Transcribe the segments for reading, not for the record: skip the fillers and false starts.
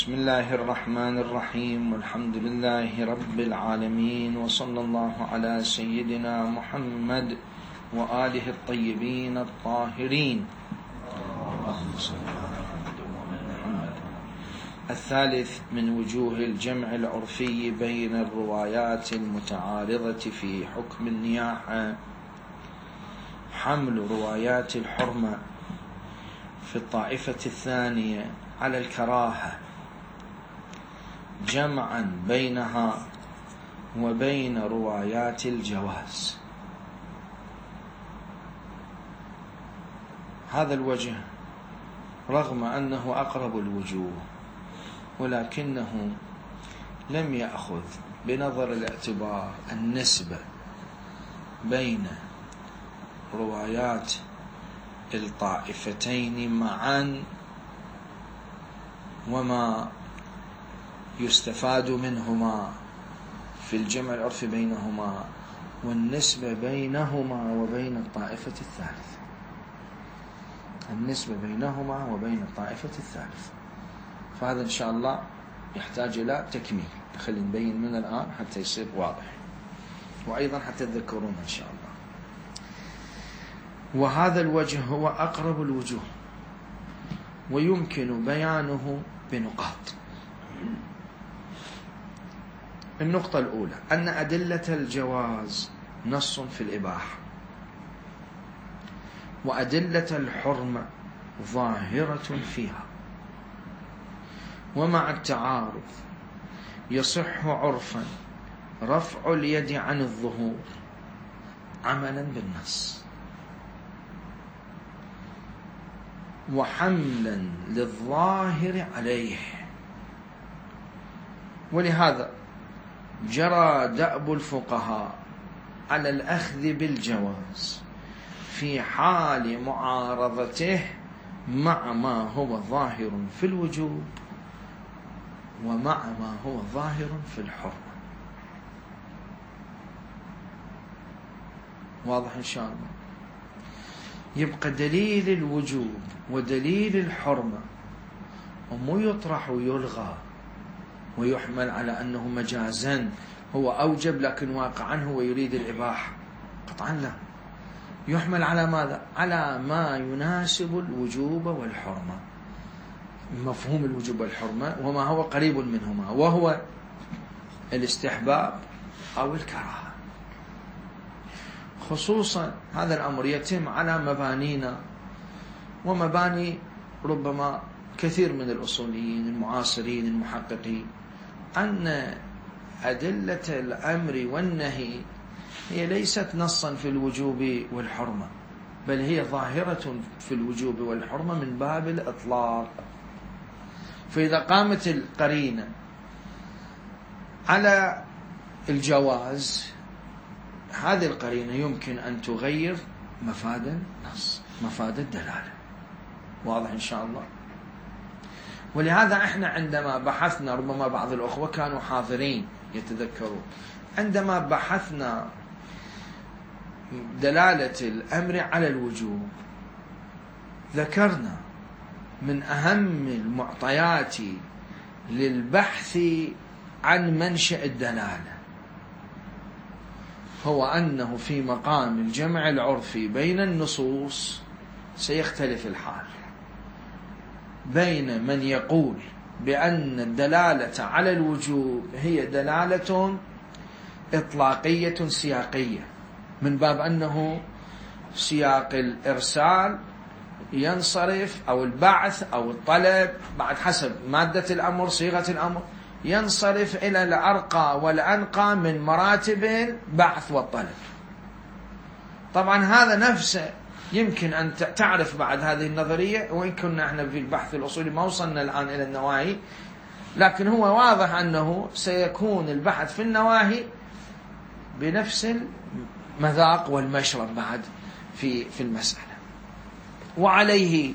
بسم الله الرحمن الرحيم، والحمد لله رب العالمين، وصلى الله على سيدنا محمد وآله الطيبين الطاهرين. الثالث من وجوه الجمع العرفي بين الروايات المتعارضة في حكم النياحة حمل روايات الحرمة في الطائفة الثانية على الكراهة، جمعا بينها وبين روايات الجواز. هذا الوجه رغم أنه أقرب الوجوه، ولكنه لم يأخذ بنظر الاعتبار النسبة بين روايات الطائفتين معا وما يستفاد منهما في الجمع العرفي بينهما، والنسبة بينهما وبين الطائفة الثالثة، النسبة بينهما وبين الطائفة الثالثة. فهذا إن شاء الله يحتاج إلى تكميل، خلينا نبين من الآن حتى يصير واضح، وأيضا حتى تذكرون إن شاء الله. وهذا الوجه هو أقرب الوجوه، ويمكن بيانه بنقاط. النقطة الأولى أن أدلة الجواز نص في الإباحة، وأدلة الحرمة ظاهرة فيها، ومع التعارض يصح عرفا رفع اليد عن الظهور عملا بالنص، وحملا للظاهر عليه. ولهذا جرى دأب الفقهاء على الأخذ بالجواز في حال معارضته مع ما هو ظاهر في الوجوب ومع ما هو ظاهر في الحرمة. واضح إن شاء الله؟ يبقى دليل الوجوب ودليل الحرمة ومو يطرح ويلغى ويحمل على أنه مجازا هو أوجب لكن واقعا هو يريد الإباحة، قطعا لا. يحمل على ماذا؟ على ما يناسب الوجوب والحرمة، مفهوم الوجوب والحرمة، وما هو قريب منهما، وهو الاستحباب أو الكراهة. خصوصا هذا الأمر يتم على مبانينا ومباني ربما كثير من الأصوليين المعاصرين المحققين، أن أدلة الأمر والنهي هي ليست نصا في الوجوب والحرمة، بل هي ظاهرة في الوجوب والحرمة من باب الإطلاق. فإذا قامت القرينة على الجواز، هذه القرينة يمكن أن تغير مفاد النص، مفاد الدلالة. واضح إن شاء الله؟ ولهذا احنا عندما بحثنا، ربما بعض الأخوة كانوا حاضرين يتذكرون، عندما بحثنا دلالة الأمر على الوجوب ذكرنا من أهم المعطيات للبحث عن منشأ الدلالة هو أنه في مقام الجمع العرفي بين النصوص سيختلف الحال بين من يقول بأن الدلالة على الوجوب هي دلالة إطلاقية سياقية، من باب أنه سياق الإرسال ينصرف، أو البعث أو الطلب بعد حسب مادة الأمر صيغة الأمر، ينصرف إلى الأرقى والأنقى من مراتب البعث والطلب. طبعا هذا نفسه يمكن أن تعرف بعد هذه النظرية، وإن كنا احنا في البحث الأصولي ما وصلنا الآن إلى النواهي، لكن هو واضح أنه سيكون البحث في النواهي بنفس المذاق والمشرب بعد في المسألة. وعليه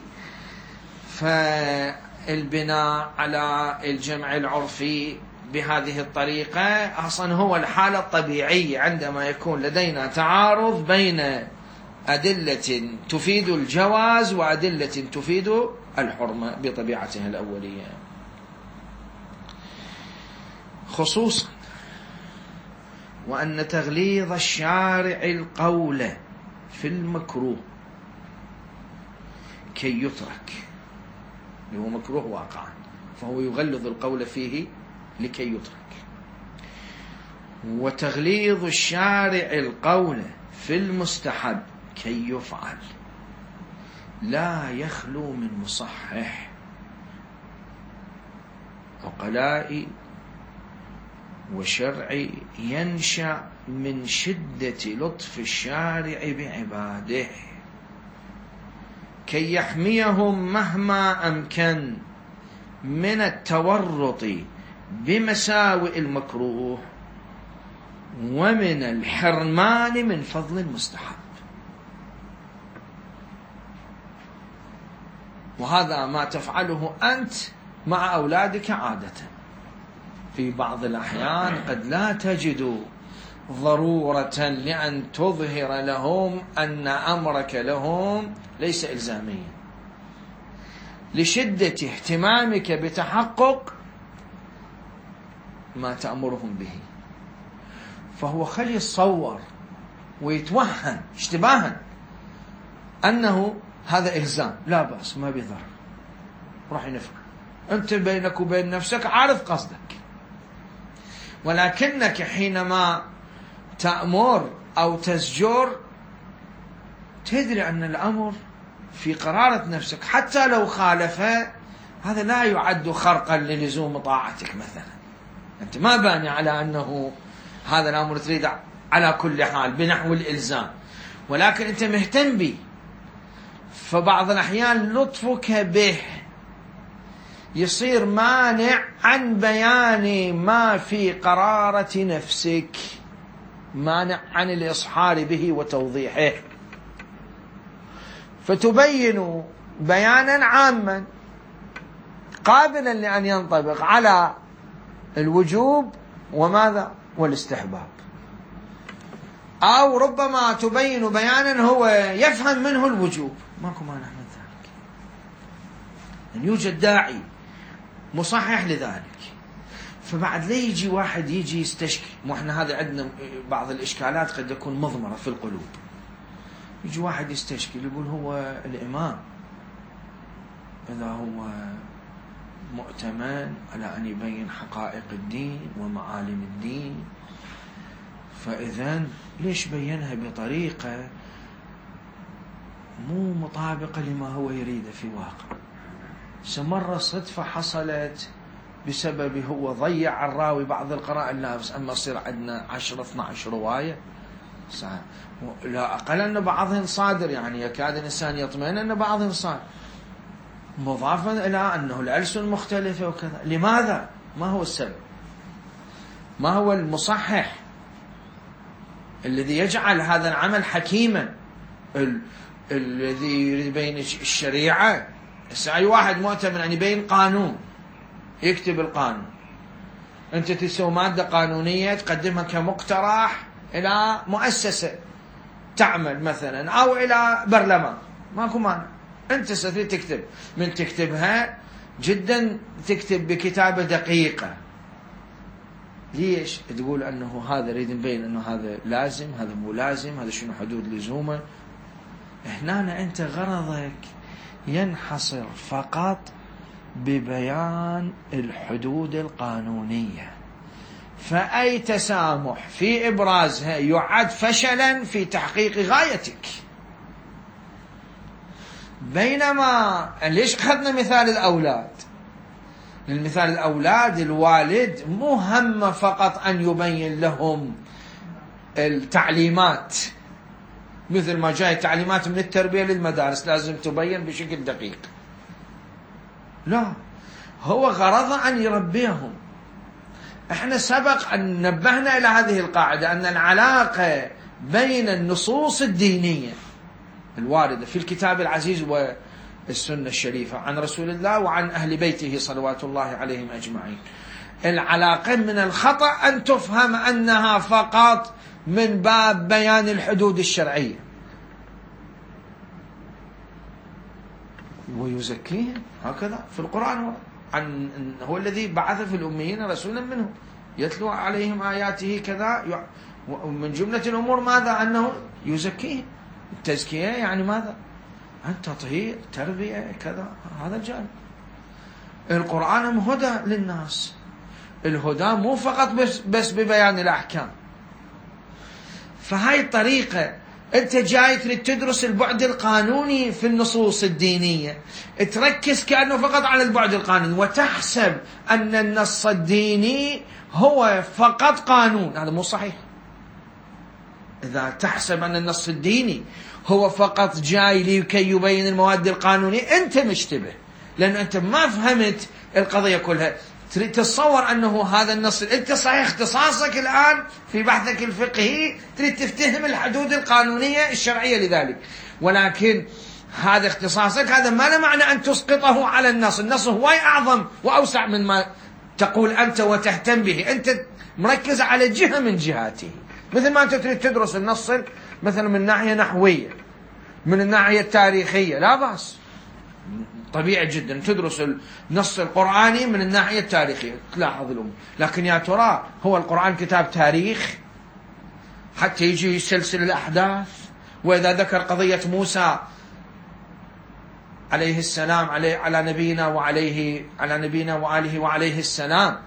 فالبناء على الجمع العرفي بهذه الطريقة أصلا هو الحالة الطبيعية عندما يكون لدينا تعارض بين أدلة تفيد الجواز وأدلة تفيد الحرمة بطبيعتها الأولية. خصوصا، وأن تغليظ الشارع القول في المكروه كي يترك، اللي هو مكروه واقعا، فهو يغلظ القول فيه لكي يترك. وتغليظ الشارع القول في المستحب كي يفعل، لا يخلو من مصحح. عقلاء وشرعي ينشأ من شدة لطف الشارع بعباده كي يحميهم مهما أمكن من التورط بمساوئ المكروه ومن الحرمان من فضل المستحب. وهذا ما تفعله أنت مع أولادك عادة. في بعض الأحيان قد لا تجد ضرورة لأن تظهر لهم أن أمرك لهم ليس إلزاميا، لشدة اهتمامك بتحقق ما تأمرهم به. فهو خلي يتصور ويتوهم اشتباها أنه هذا إلزام، لا بأس، ما بيضر، راح ينفع، أنت بينك وبين نفسك عارف قصدك. ولكنك حينما تأمر أو تزجر تدري أن الأمر في قرارة نفسك، حتى لو خالف هذا لا يعد خرقا للزوم طاعتك مثلا. أنت ما باني على أنه هذا الأمر تريد على كل حال بنحو الإلزام، ولكن أنت مهتم به. فبعض الأحيان لطفك به يصير مانع عن بيان ما في قرارة نفسك، مانع عن الإصحار به وتوضيحه، فتبين بيانا عاما قابلا لأن ينطبق على الوجوب وماذا والاستحباب، أو ربما تبين بيانا هو يفهم منه الوجوب، ماكو مانع من ذلك، أن يوجد داعي مصحح لذلك. فبعد لا يجي واحد يجي يستشكي، مو احنا هذا عندنا بعض الإشكالات قد يكون مضمرة في القلوب. يجي واحد يستشكي يقول هو الإمام إذا هو مؤتمن على أن يبين حقائق الدين ومعالم الدين، فإذن ليش بينها بطريقة مو مطابقة لما هو يريده في واقع؟ مرة صدفة حصلت بسبب هو ضيع الراوي بعض القراءة، لا بس أما يصير عندنا 10-12 رواية لا أقل أن بعضهم صادر، يعني يكاد الإنسان يطمئن أن بعضهم صادر، مضافا إلى أنه الألسن مختلفة وكذا. لماذا؟ ما هو السبب؟ ما هو المصحح الذي يجعل هذا العمل حكيما، الذي يبين الشريعة؟ أي واحد مؤتمن أن يبين قانون يكتب القانون، أنت تسوي مادة قانونية تقدمها كمقترح إلى مؤسسة تعمل مثلا أو إلى برلمان، ماكو مانع، أنت ستريد تكتب، من تكتبها جدا تكتب بكتابة دقيقة. ليش؟ تقول أنه هذا يريد نبين أنه هذا لازم، هذا مو لازم، هذا شنو حدود لزومه. هنا أنت غرضك ينحصر فقط ببيان الحدود القانونية، فأي تسامح في إبرازها يعد فشلا في تحقيق غايتك. بينما ليش أخذنا مثال الأولاد؟ للمثال الأولاد الوالد مو هم فقط أن يبين لهم التعليمات، مثل ما جاي تعليمات من التربية للمدارس لازم تبين بشكل دقيق، لا، هو غرضه أن يربيهم. احنا سبق أن نبهنا إلى هذه القاعدة، أن العلاقة بين النصوص الدينية الواردة في الكتاب العزيز والسنة الشريفة عن رسول الله وعن أهل بيته صلوات الله عليهم أجمعين، العلاقة من الخطأ أن تفهم أنها فقط من باب بيان الحدود الشرعية ويزكيهم، هكذا في القرآن عن هو الذي بعث في الأميين رسولا منهم يتلو عليهم آياته كذا. ومن جملة الأمور ماذا؟ أنه يزكيهم. التزكية يعني ماذا؟ أن تطهير، تربية، كذا. هذا الجانب. القرآن هدى للناس. الهدى مو فقط بس ببيان الأحكام. فهاي الطريقة أنت جاي تريد تدرس البعد القانوني في النصوص الدينية، تركز كأنه فقط على البعد القانوني وتحسب أن النص الديني هو فقط قانون. هذا مو صحيح. إذا تحسب أن النص الديني هو فقط جاي لكي يبين المواد القانونية أنت مشتبه، لأن أنت ما فهمت القضية كلها. تريد تتصور أنه هذا النص، أنت صحيح اختصاصك الآن في بحثك الفقهي تريد تفتهم الحدود القانونية الشرعية لذلك، ولكن هذا اختصاصك، هذا ما له معنى أن تسقطه على النص. النص هو أعظم وأوسع من ما تقول أنت وتهتم به. أنت مركز على جهة من جهاته، مثل ما أنت تريد تدرس النص مثلا من ناحية نحوية، من الناحية التاريخية، لا بأس، طبيعي جدا تدرس النص القرآني من الناحية التاريخية، تلاحظ الأمور. لكن يا ترى هو القرآن كتاب تاريخ حتى يجي يسلسل الأحداث؟ وإذا ذكر قضية موسى عليه السلام على نبينا وآله وعليه السلام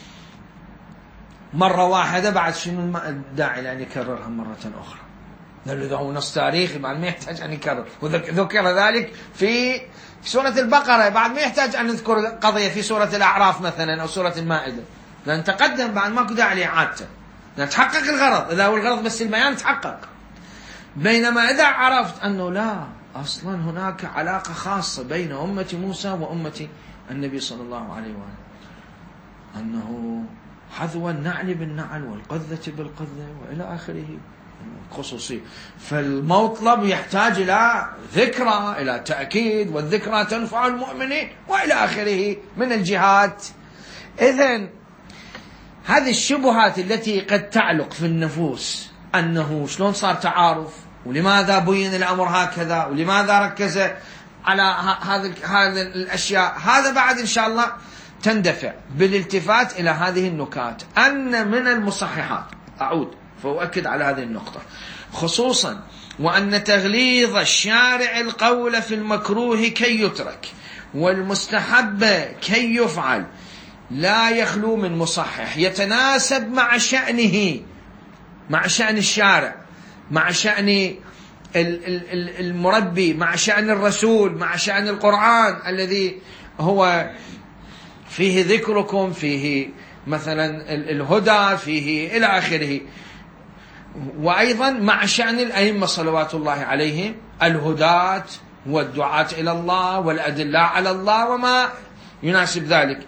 مرة واحدة، بعد شنو الداعي لأن يكررها مرة أخرى؟ لأنه إذا هو نص تاريخي بعد ما يحتاج أن يكرر. وذكر ذلك في سورة البقرة، بعد ما يحتاج أن نذكر قضية في سورة الأعراف مثلا أو سورة المائدة، لأن تقدم بعد ماكو داعي لإعادته، لأن تحقق الغرض. إذا هو الغرض بس البيان تحقق. بينما إذا عرفت أنه لا، أصلا هناك علاقة خاصة بين أمة موسى وأمة النبي صلى الله عليه وآله، أنه حذو النعل بالنعل والقذة بالقذة وإلى آخره خصوصي. فالمطلب يحتاج إلى ذكرى، إلى تأكيد، والذكرى تنفع المؤمنين وإلى آخره من الجهات. إذن هذه الشبهات التي قد تعلق في النفوس، أنه شلون صار تعارف، ولماذا بين الأمر هكذا، ولماذا ركز على هذه الأشياء، هذا بعد إن شاء الله تندفع بالالتفات إلى هذه النكات. أن من المصححات، أعود فأؤكد على هذه النقطة خصوصا، وأن تغليظ الشارع القول في المكروه كي يترك والمستحب كي يفعل لا يخلو من مصحح يتناسب مع شأنه، مع شأن الشارع، مع شأن المربي، مع شأن الرسول، مع شأن القرآن الذي هو فيه ذكركم، فيه مثلا الهدى، فيه إلى آخره. وأيضا مع شأن الأئمة صلوات الله عليهم، الهداة والدعاة إلى الله والأدلة على الله وما يناسب ذلك.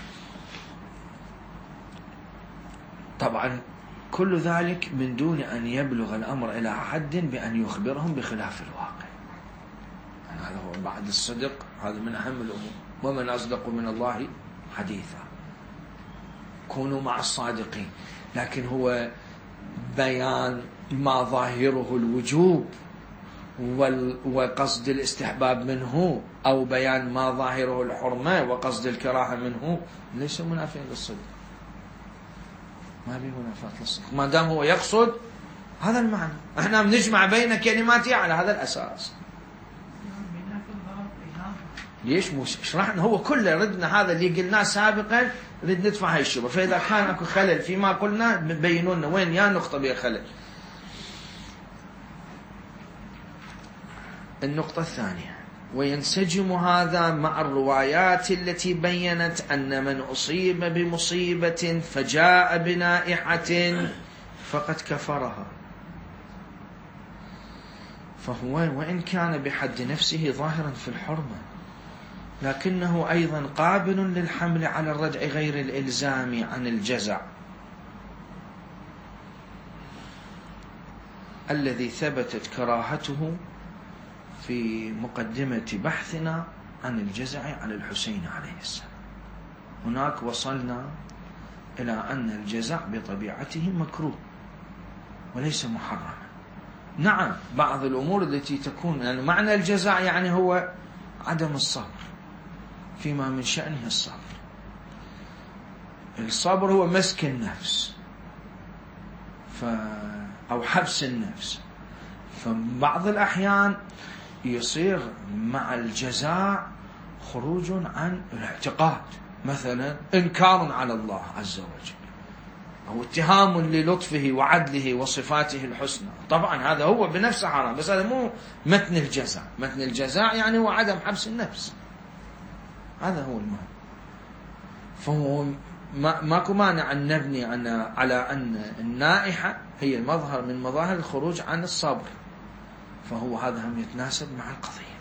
طبعا كل ذلك من دون أن يبلغ الأمر إلى حد بأن يخبرهم بخلاف الواقع. هذا هو بعد الصدق، هذا من أهم الأمور. ومن أصدق من الله حديثا. كونوا مع الصادقين، لكن هو بيان ما ظاهره الوجوب وقصد الاستحباب منه، أو بيان ما ظاهره الحرمة وقصد الكراهة منه، ليس منافيا للصدق. ما بيه منافاة للصدق ما دام هو يقصد هذا المعنى. احنا بنجمع بين كلماته على هذا الأساس. ليش مو شرحنا هو كله، ردنا هذا اللي قلناه سابقا، نريد ندفع هاي الشبهة. فإذا كان اكو خلل فيما قلنا بينوا لنا وين يا نقطة بها خلل. النقطة الثانية، وينسجم هذا مع الروايات التي بيّنت أن من أصيب بمصيبة فجاء بنائحة فقد كفرها، فهو وإن كان بحد نفسه ظاهرا في الحرمة، لكنه أيضا قابل للحمل على الردع غير الإلزام عن الجزع الذي ثبتت كراهته في مقدمة بحثنا عن الجزع عن الحسين عليه السلام. هناك وصلنا إلى أن الجزع بطبيعته مكروه وليس محرما. نعم بعض الأمور التي تكون يعني معنى الجزع يعني هو عدم الصبر فيما من شأنه الصبر، الصبر هو مسك النفس أو حبس النفس. فبعض الأحيان يصير مع الجزاء خروج عن الاعتقاد، مثلا إنكار على الله عز وجل، أو اتهام للطفه وعدله وصفاته الحسنى. طبعا هذا هو بنفسه حرام، بس هذا مو متن الجزاء. متن الجزاء يعني هو عدم حبس النفس، هذا هو المهم. فهو ماكو مانع أن نبني على أن النائحة هي مظهر من مظاهر الخروج عن الصبر، فهو هذا هم يتناسب مع القضية.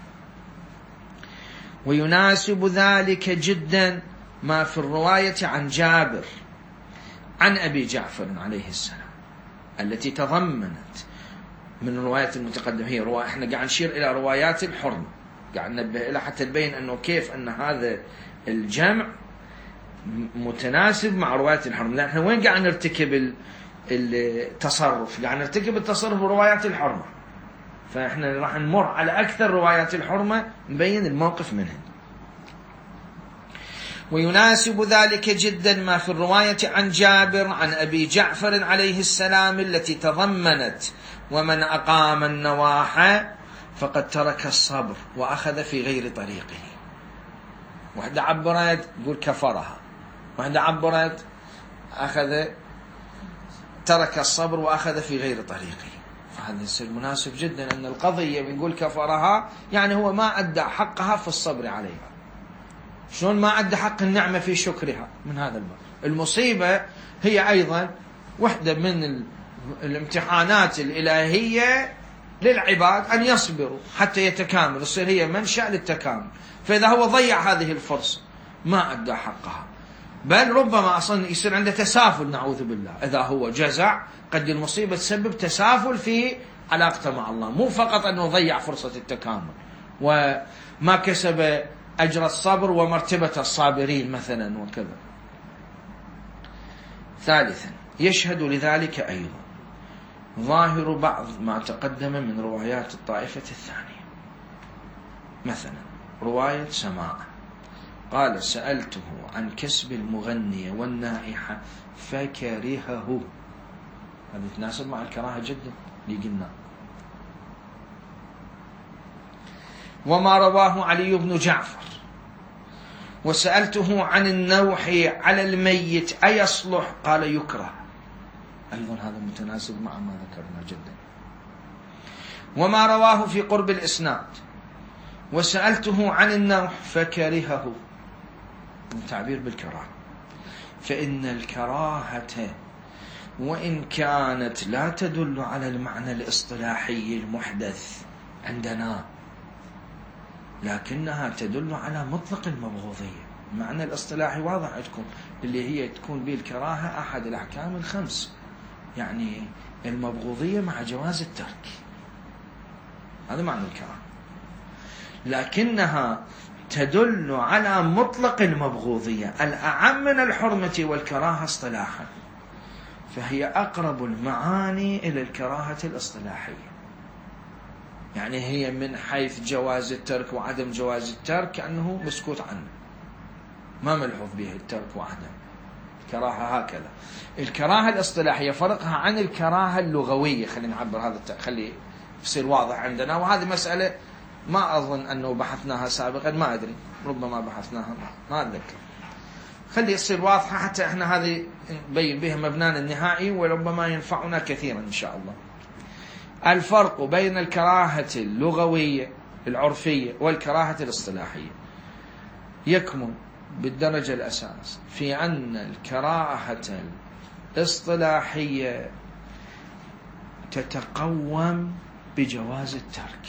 ويناسب ذلك جدا ما في الرواية عن جابر عن أبي جعفر عليه السلام التي تضمنت من الروايات المتقدمة. هي احنا قاعد نشير إلى روايات الحرمة، قاعد ننبه إلى حتى تبين أنه كيف أن هذا الجمع متناسب مع روايات الحرمة. لأن احنا وين قاعد نرتكب التصرف؟ قاعد نرتكب التصرف بروايات الحرمة، فاحنا راح نمر على أكثر روايات الحرمة نبين الموقف منهن. ويناسب ذلك جدا ما في الرواية عن جابر عن أبي جعفر عليه السلام التي تضمنت ومن أقام النواحى فقد ترك الصبر وأخذ في غير طريقه. واحدة عبرت يقول كفرها، واحدة عبرت ترك الصبر وأخذ في غير طريقه. فهذا يصير مناسب جدا أن القضية بنقول كفرها يعني هو ما أدى حقها في الصبر عليها. شلون ما أدى حق النعمة في شكرها؟ من هذا الباب. المصيبة هي أيضا واحدة من الامتحانات الإلهية للعباد أن يصبروا حتى يتكامل، يصير هي منشأ للتكامل. فإذا هو ضيع هذه الفرصة ما أدى حقها، بل ربما أصلا يصير عنده تسافل نعوذ بالله. إذا هو جزع قد المصيبة تسبب تسافل في علاقته مع الله، مو فقط أنه ضيع فرصة التكامل وما كسب أجر الصبر ومرتبة الصابرين مثلا وكذا. ثالثا يشهد لذلك أيضا ظاهر بعض ما تقدم من روايات الطائفة الثانية. مثلا رواية سماع قال سألته عن كسب المغنية والنائحة فكرهه، هذا يتناسب مع الكراهة جدا اللي قلنا. وما رواه علي بن جعفر وسألته عن النوح على الميت أيصلح قال يكره، أيضا هذا متناسب مع ما ذكرنا جدا. وما رواه في قرب الإسناد وسألته عن النوح فكرهه، من تعبير بالكراهة. فإن الكراهة وإن كانت لا تدل على المعنى الاصطلاحي المحدث عندنا، لكنها تدل على مطلق المبغوضية. المعنى الاصطلاحي واضح عندكم اللي هي تكون به الكراهة أحد الأحكام الخمس، يعني المبغوضية مع جواز الترك، هذا معنى الكراهة. لكنها تدل على مطلق المبغوضية الأعم من الحرمة والكراهة اصطلاحا، فهي أقرب المعاني إلى الكراهة الاصطلاحية. يعني هي من حيث جواز الترك وعدم جواز الترك كأنه مسكوت عنه، ما ملحوظ به الترك وعدم الكراهة. هكذا الكراهة الاصطلاحية فرقها عن الكراهة اللغوية. خلينا نعبر هذا خلي يصير واضح عندنا، وهذه مسألة ما أظن أنه بحثناها سابقا، ما أدري ربما بحثناها ما أتذكر. خلي يصير واضحة حتى إحنا هذه نبين بها مبنانا النهائي وربما ينفعنا كثيرا إن شاء الله. الفرق بين الكراهة اللغوية العرفية والكراهة الاصطلاحية يكمن بالدرجة الأساس في أن الكراهة الاصطلاحية تتقوم بجواز الترك،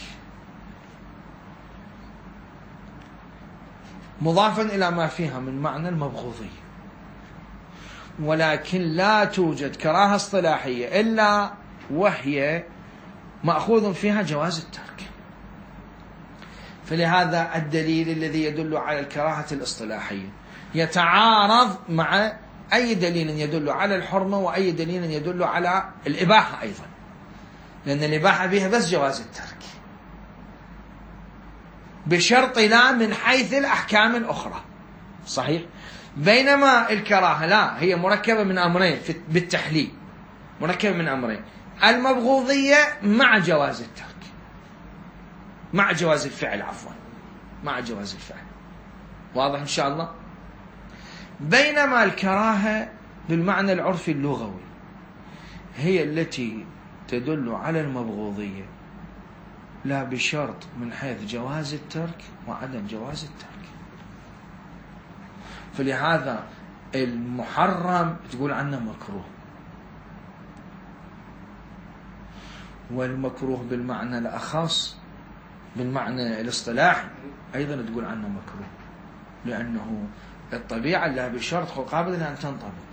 مضافا إلى ما فيها من معنى المبغوضية، ولكن لا توجد كراهة اصطلاحية إلا وهي مأخوذ فيها جواز الترك. فلهذا الدليل الذي يدل على الكراهة الاصطلاحية يتعارض مع أي دليل يدل على الحرمة وأي دليل يدل على الإباحة أيضا، لأن الإباحة بها بس جواز الترك بشرط لا من حيث الأحكام الأخرى. صحيح؟ بينما الكراهة لا، هي مركبة من أمرين بالتحليل، مركبة من أمرين: المبغوضية مع جواز الترك، مع جواز الفعل، عفوا، مع جواز الفعل. واضح إن شاء الله؟ بينما الكراهة بالمعنى العرفي اللغوي هي التي تدل على المبغوضية، لا بشرط من حيث جواز الترك وعدم جواز الترك. فلهذا المحرم تقول عنه مكروه، والمكروه بالمعنى الأخص بالمعنى الاصطلاحي أيضا تقول عنه مكروه، لأنه الطبيعة لا بشرط قابلة أن تنطبق.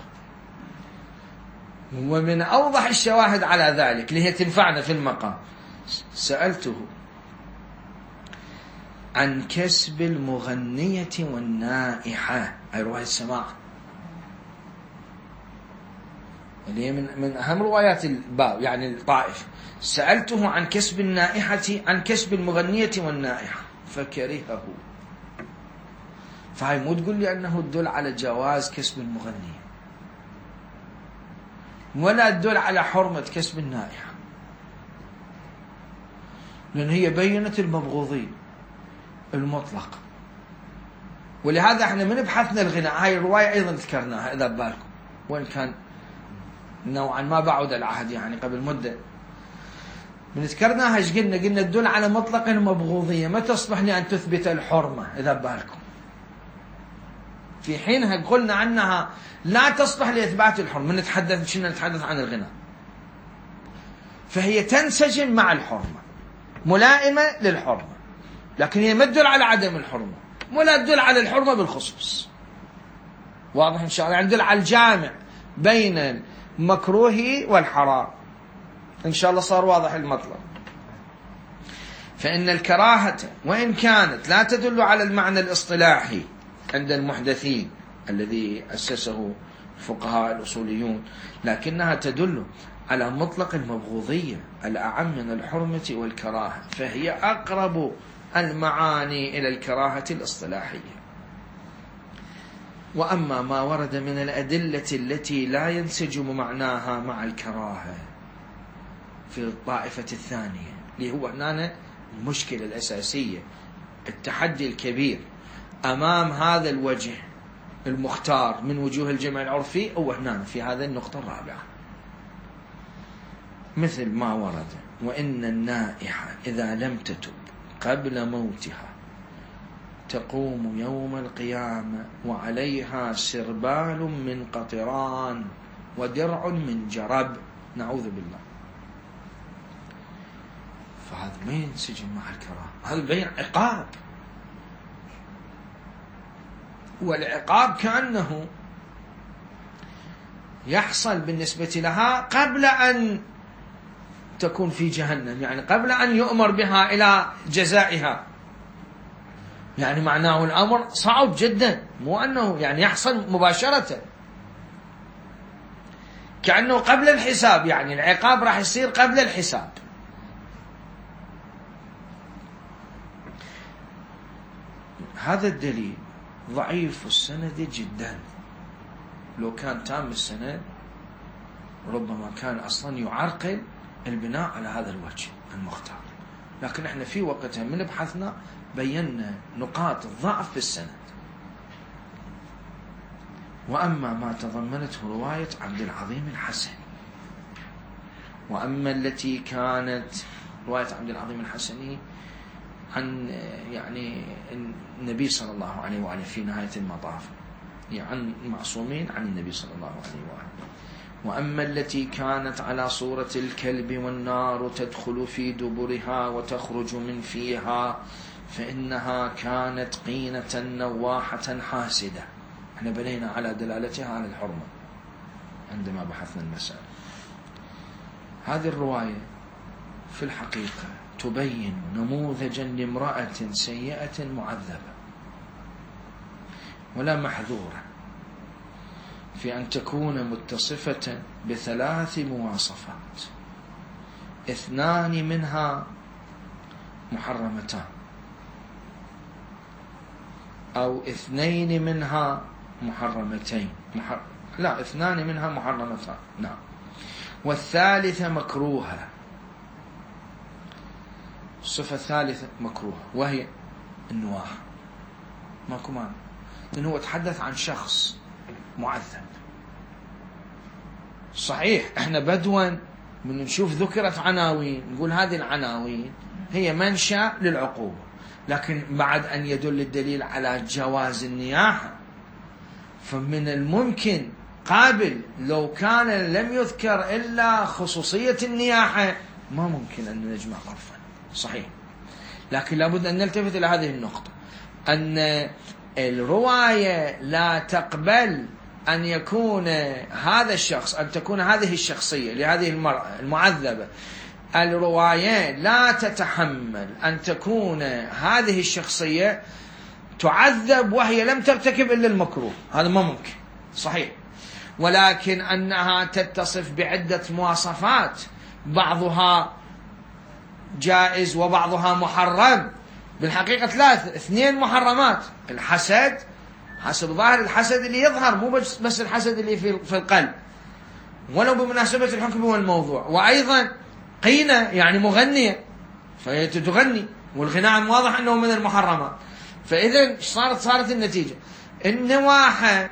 ومن أوضح الشواهد على ذلك اللي هي تنفعنا في المقام: سألته عن كسب المغنية والنائحة، أي رواية السماع، اللي هي من أهم روايات الباب يعني الطائف. سألته عن كسب النائحة، عن كسب المغنية والنائحة، فكرهه. فهي مو تقول لي أنه تدل على جواز كسب المغنية، ولا تدل على حرمة كسب النائحة، لأن هي بينت المبغوضين المطلق. ولهذا احنا من بحثنا الغناء، هاي الرواية أيضا ذكرناها إذا ببالكم، وإن كان نوعا ما بعد العهد يعني قبل مدة، من ذكرناها ايش قلنا تدل على مطلق المبغوضية، ما تصلح لأن تثبت الحرمة إذا ببالكم، في حينها قلنا عنها لا تصلح لإثبات الحرمة. نتحدث عن الغناء، فهي تنسجم مع الحرمة، ملائمة للحرمة، لكن هي ما تدل على عدم الحرمة ولا تدل على الحرمة بالخصوص. واضح إن شاء الله؟ يعني تدل على الجامع بين المكروه والحرام. إن شاء الله صار واضح المطلب. فإن الكراهة وإن كانت لا تدل على المعنى الاصطلاحي عند المحدثين الذي أسسه الفقهاء الأصوليون، لكنها تدل على مطلق المبغوضية الأعم من الحرمة والكراهة، فهي أقرب المعاني إلى الكراهة الاصطلاحية. وأما ما ورد من الأدلة التي لا ينسجم معناها مع الكراهة في الطائفة الثانية، اللي هو هنا المشكلة الأساسية، التحدي الكبير أمام هذا الوجه المختار من وجوه الجمع العرفي، هو هنا في هذا النقطة الرابعة، مثل ما ورد: وإن النائحة إذا لم تتب قبل موتها تقوم يوم القيامة وعليها سربال من قطران ودرع من جرب، نعوذ بالله. فهذا ما ينسجم مع الكراهة، هذا بين عقاب، والعقاب كأنه يحصل بالنسبة لها قبل أن تكون في جهنم، يعني قبل أن يؤمر بها إلى جزائها. يعني معناه الأمر صعب جدا، مو أنه يعني يحصل مباشرة، كأنه قبل الحساب، يعني العقاب راح يصير قبل الحساب. هذا الدليل ضعيف السند جدا، لو كان تام السند ربما كان أصلا يعرقل البناء على هذا الوجه المختار، لكن احنا في وقتها من بحثنا بينا نقاط الضعف في السند. وأما ما تضمنته رواية عبد العظيم الحسني، وأما التي كانت رواية عبد العظيم الحسني عن يعني النبي صلى الله عليه وآله في نهاية المطاف، يعني عن معصومين عن النبي صلى الله عليه وآله. وأما التي كانت على صورة الكلب والنار تدخل في دبرها وتخرج من فيها فإنها كانت قينة نواحة حاسدة. احنا بنينا على دلالتها على الحرمة عندما بحثنا المسألة. هذه الرواية في الحقيقة تبين نموذجا لامرأة سيئة معذبة ولا محذورة في أن تكون متصفة بثلاث مواصفات، 2 منها محرمتان، أو 2 منها محرمتين، لا 2 منها محرمتان، نعم. والثالثة مكروهة، الصفة الثالثة مكروهة وهي النواح. ماكو معنى، لأنه هو تحدث عن شخص معذب. صحيح احنا بدوا من نشوف ذكرت عناوين نقول هذه العناوين هي منشأ للعقوبة، لكن بعد أن يدل الدليل على جواز النياحة، فمن الممكن قابل لو كان لم يذكر إلا خصوصية النياحة ما ممكن أن نجمع عرفا، صحيح. لكن لابد أن نلتفت إلى هذه النقطة، أن الرواية لا تقبل أن يكون هذا الشخص، أن تكون هذه الشخصية لهذه المرأة المعذبة، الرواية لا تتحمل أن تكون هذه الشخصية تعذب وهي لم ترتكب إلا المكروه، هذا ما ممكن، صحيح. ولكن أنها تتصف بعدة مواصفات، بعضها جائز وبعضها محرم، بالحقيقة 2 محرمات. الحسد حسب ظاهر الحسد اللي يظهر، مو بس الحسد اللي في القلب، ولو بمناسبة الحكم والموضوع. وأيضا قينة يعني مغنية، فهي تغني، والغناء واضح أنه من المحرمات. فإذا صارت النتيجة النواحة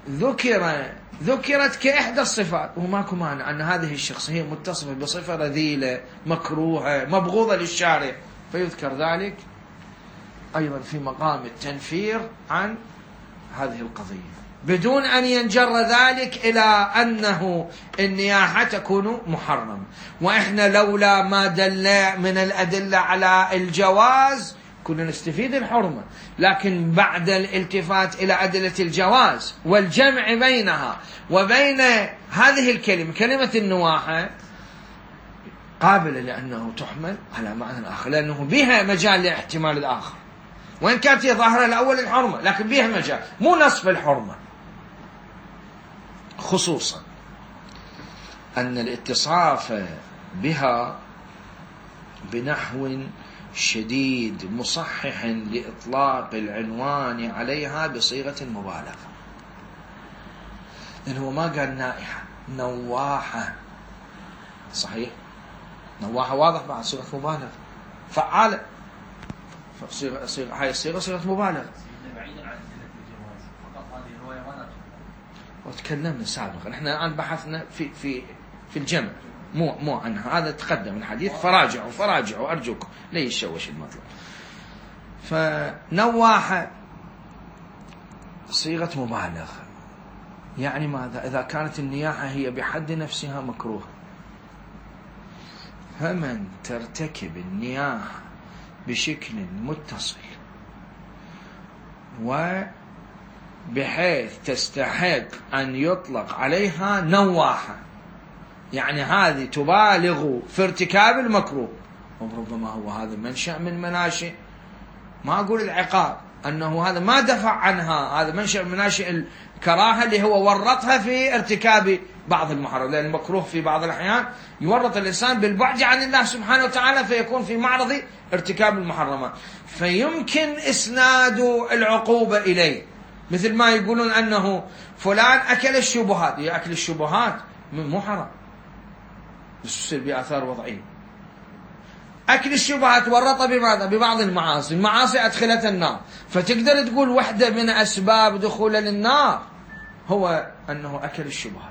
ذكرت كإحدى الصفات، وماكو مانع أن هذه الشخصية متصفة بصفة رذيلة مكروهة مبغوضة للشارع، فيذكر ذلك أيضا في مقام التنفير عن هذه القضية، بدون أن ينجر ذلك إلى أنه النياحة تكون محرمة. وإحنا لولا ما دل من الأدلة على الجواز كنا نستفيد الحرمة، لكن بعد الالتفات إلى أدلة الجواز والجمع بينها وبين هذه الكلمة، كلمة النواحة قابلة لأنه تحمل على معنى آخر، لأنه بها مجال لاحتمال الآخر، وإن كانت هي ظاهرة الأول الحرمة، لكن بها مجال، مو نصف الحرمة. خصوصا أن الاتصاف بها بنحو شديد مصحح لإطلاق العنوان عليها بصيغة المبالغة، لأنه ما قال نائحة، نواحة، صحيح، نواحة واضح بعد صيغة مبالغة، فعالة، هاي الصيغة صيغة مبالغة. وتكلمنا سابقا، نحن الآن بحثنا في الجمع، مو عنها، هذا تقدم الحديث، فراجعوا أرجوكم لا يشوش المطلب. فنواحة صيغة مبالغة، يعني ماذا؟ إذا كانت النياحة هي بحد نفسها مكروه، فمن ترتكب النياحة بشكل متصل وبحيث تستحق أن يطلق عليها نواحة، يعني هذه تبالغ في ارتكاب المكروه، وربما هو هذا منشأ من مناشئ، ما أقول العقاب، أنه هذا ما دفع عنها، هذا منشأ من مناشئ الكراهة اللي هو ورطها في ارتكاب بعض المحرم، لأن المكروه في بعض الأحيان يورط الإنسان بالبعد عن الله سبحانه وتعالى، فيكون في معرض ارتكاب المحرمات، فيمكن إسناد العقوبة إليه، مثل ما يقولون أنه فلان أكل الشبهات، هي أكل الشبهات مو حرام، بس يصير بآثار وضعية. أكل الشبهات ورط بماذا؟ ببعض المعاصي، المعاصي أدخلت النار، فتقدر تقول واحدة من أسباب دخول للنار هو أنه أكل الشبهات.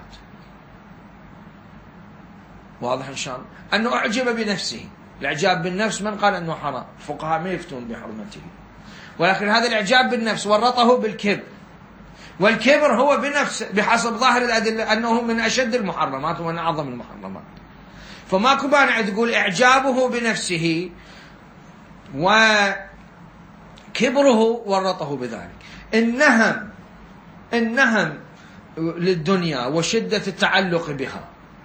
واضح إن شاء الله؟ أنه أعجب بنفسه، الإعجاب بالنفس من قال أنه حرام؟ الفقهاء ما يفتون بحرمته، ولكن هذا الإعجاب بالنفس ورطه بالكبر، والكبر هو بنفسه بحسب ظاهر الأدلة أنه من أشد المحرمات ومن أعظم المحرمات، فماكو مانع تقول إعجابه بنفسه وكبره ورطه بذلك. النهم للدنيا وشدة التعلق بها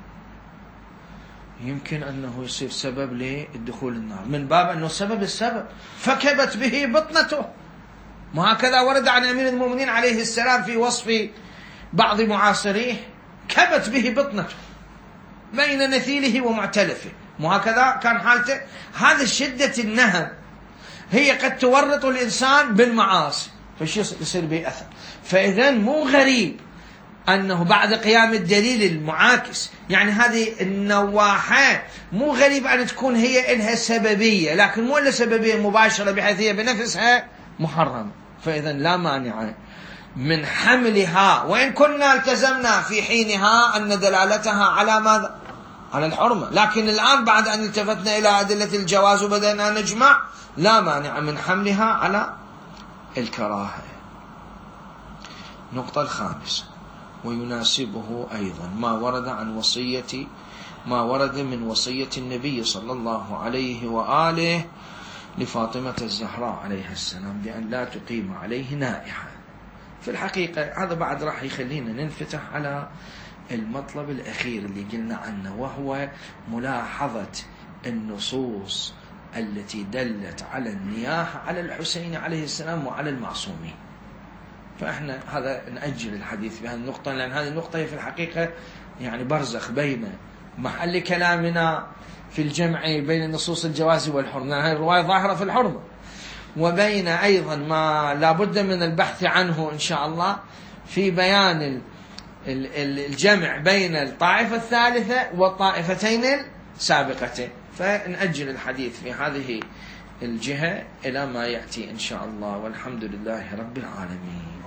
يمكن أنه يصير سبب للدخول النار، من باب أنه السبب فكبت به بطنته، وهكذا ورد عن أمير المؤمنين عليه السلام في وصف بعض معاصريه، كبت به بطنته بين نثيله ومعتلفه، وهكذا كان حالته. هذا شدة النهم هي قد تورط الإنسان بالمعاصي، فشي يصير به أثر. فإذا مو غريب أنه بعد قيام الدليل المعاكس، يعني هذه النواحة مو غريب أن تكون هي إلها سببية، لكن مو إلا سببية مباشرة بحيث هي بنفسها محرمة. فإذا لا مانع من حملها، وإن كنا التزمنا في حينها أن دلالتها على ماذا؟ على الحرمة، لكن الآن بعد أن التفتنا إلى أدلة الجواز وبدأنا نجمع، لا مانع من حملها على الكراهة. النقطة الخامسة: ويناسبه أيضا ما ورد من وصية النبي صلى الله عليه وآله لفاطمة الزهراء عليها السلام بأن لا تقيم عليه نائحة. في الحقيقة هذا بعد راح يخلينا ننفتح على المطلب الأخير اللي قلنا عنه، وهو ملاحظة النصوص التي دلت على النياحة على الحسين عليه السلام وعلى المعصومين. فإحنا هذا نأجل الحديث بهذه النقطة، لأن هذه النقطة هي في الحقيقة يعني برزخ بين محل كلامنا في الجمع بين نصوص الجواز والحرمة، هذه الرواية ظاهرة في الحرمة، وبين أيضا ما لابد من البحث عنه إن شاء الله في بيان الجمع بين الطائفة الثالثة والطائفتين السابقتين. فنأجل الحديث في هذه الجهة إلى ما يأتي إن شاء الله، والحمد لله رب العالمين.